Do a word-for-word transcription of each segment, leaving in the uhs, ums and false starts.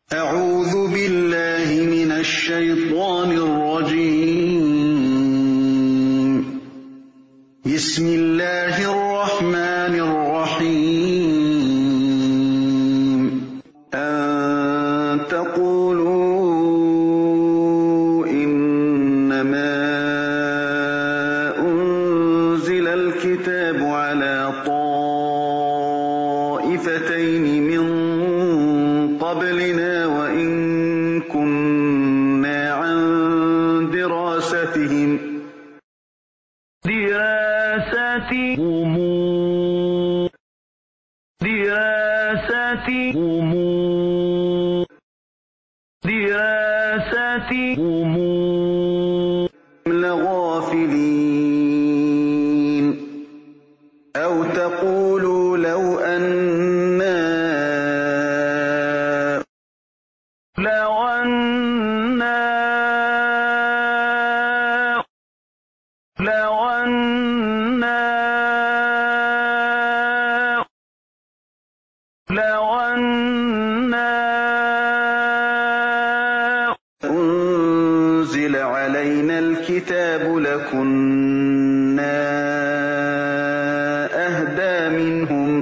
أعوذ بالله من الشيطان الرجيم. بسم الله الرحمن الرحيم. أن تقولوا إنما أنزل الكتاب على طائفتين من قبلنا وإن كنا عن دراستهم دراستهم دراستهم دراستهم لغافلين. أو تقولوا لو أنا لو أنا لو أنا لو أنا أنزل علينا الكتاب لكنا أهدى منهم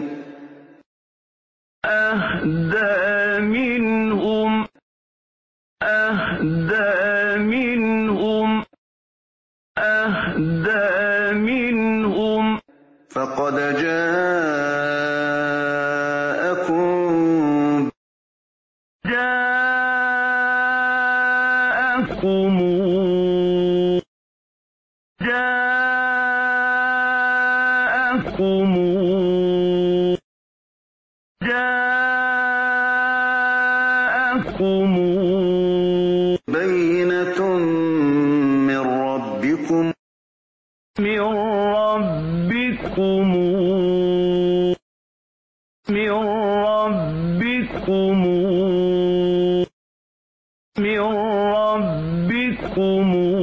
أهدى منهم أهدى منهم أهدى منهم فقد جاءكم جاءكم جاءكم جاءكم بينة من ربكم من ربكم من ربكم من ربكم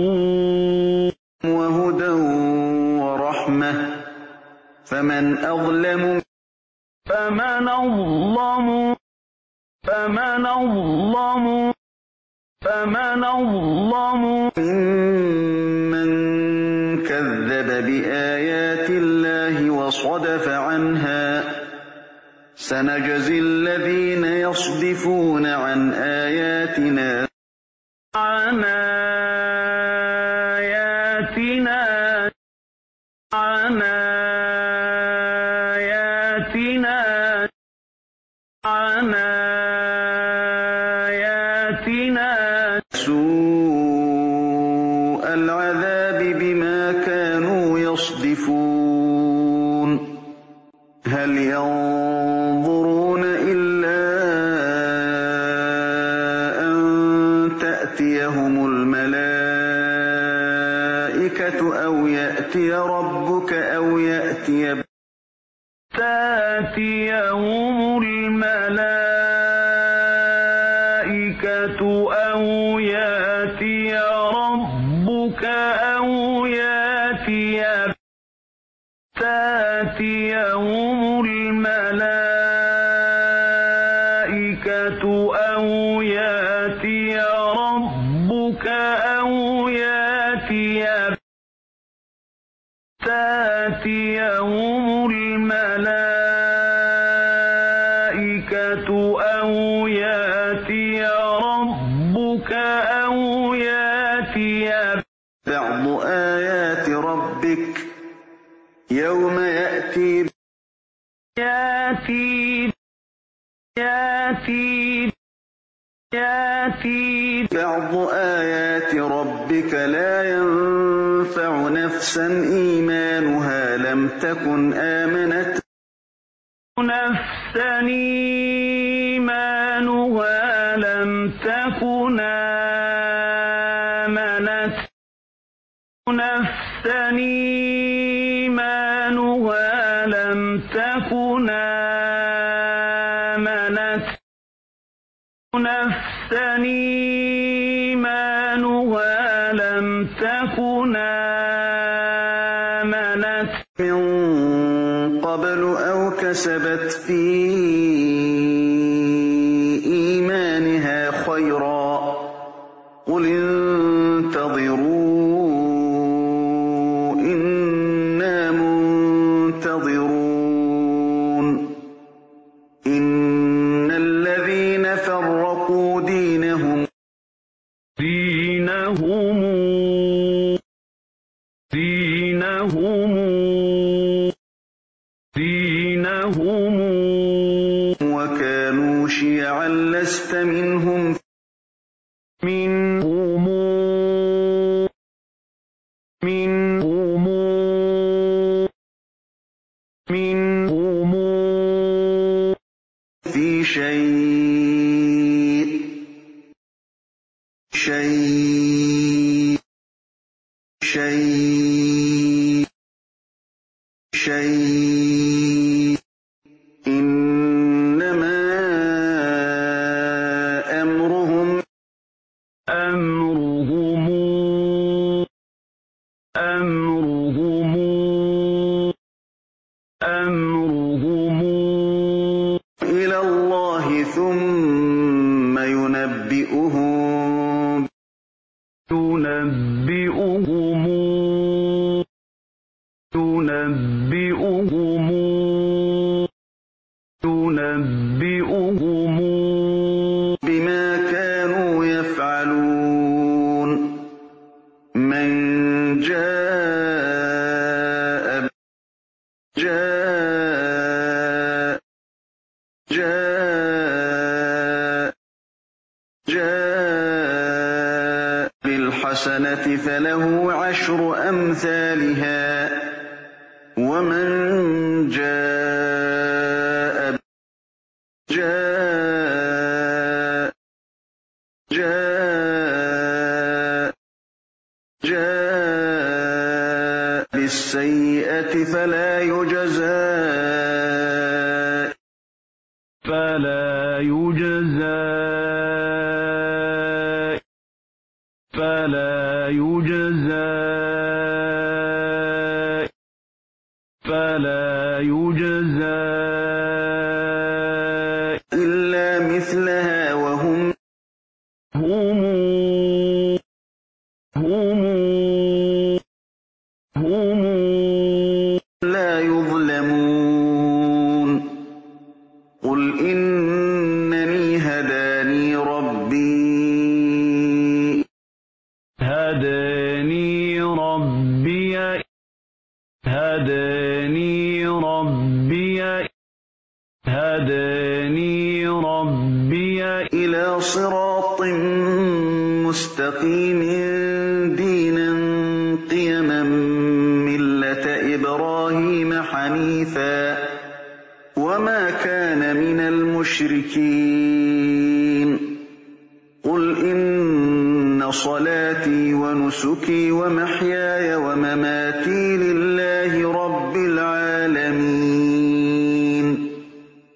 وهدى ورحمة فمن أظلم فمن أظلم فمن أظلم فمن أظلم ممن كذب بآيات الله وصدف عنها سنجزي الذين يصدفون عن آياتنا عن آياتنا عن آياتنا عن آياتنا سوء العذاب بما كانوا يصدفون. هل ينظرون إلا أن تأتيهم الملائكة أو يأتي ربك أو يأتي تأتيهم الملائكة أو يأتي ربك أو يأتي تأتيهم الملائكة أو يأتي ربك أو يأتي تأتيهم الملائكة أو يأتي ربك أو يأتي بعض آيات ربك يوم يأتي يأتي يأتي يأتي بعض آيات ربك لا ينفع نفسا إيمانها لم تكن آمنت نفسا إيمانها لم تكن آمنت نفسا إيمانها لم تكن آمنت نفسا إيمانها لم تكن آمنت من قبل أو كسبت في إيمانها قُلِ انتَظِرُوا إِنَّا مُنتَظِرُونَ إِنَّ الَّذِينَ فَرَّقُوا دِينَهُمْ دِينَهُمْ دِينَهُمْ دِينَهُمْ وَكَانُوا شِيَعًا لَّسْتَ مِنْهُمْ مِنْهُمْ مِنْهُمْ مِنْهُمْ فِي شَيْءٍ شَيْءٍ شَيْءٍ شَيْءٍ إِنَّمَا أَمْرُهُمْ أَمْرُهُمْ أَمْرُهُمْ أَمْرُهُمْ إِلَى اللَّهِ ثُمَّ يُنَبِّئُهُم يُنَبِّئُهُمْ يُنَبِّئُهُمْ يُنَبِّئُهُم بِمَا كَانُوا يَفْعَلُونَ مَن جَاءَ جَاءَ جَاءَ جَاءَ بِالْحَسَنَةِ فَلَهُ عَشْرُ أَمْثَالِهَا وَمَن جَاءَ جَاءَ جَاءَ جَاءَ بِالسَّيِّئَةِ فَلَا يُجْزَىٰ فَلَا يُجْزَىٰ فَلَا يُجْزَىٰ فَلَا يُجْزَىٰ إِلَّا مِثْلَهَا وَهُمْ هُمْ هُمْ هُمْ لَا يُظْلَمُونَ قُلْ إِنَّنِي هَدَانِي رَبِّي هَدَانِي رَبِّي هَدَانِي رَبِّي هَدَانِي رَبِّي إِلَىٰ صِرَاطٍ مُّسْتَقِيمٍ دِينًا قِيَمًا مِّلَّةَ إِبْرَاهِيمَ حَنِيفًا وَمَا كَانَ مِنَ الْمُشْرِكِينَ قُلْ إِنَّ صَلَاتِي وَنُسُكِي وَمَحْيَايَ وَمَمَاتِي لِلَّهِ رَبِّ الْعَالَمِينَ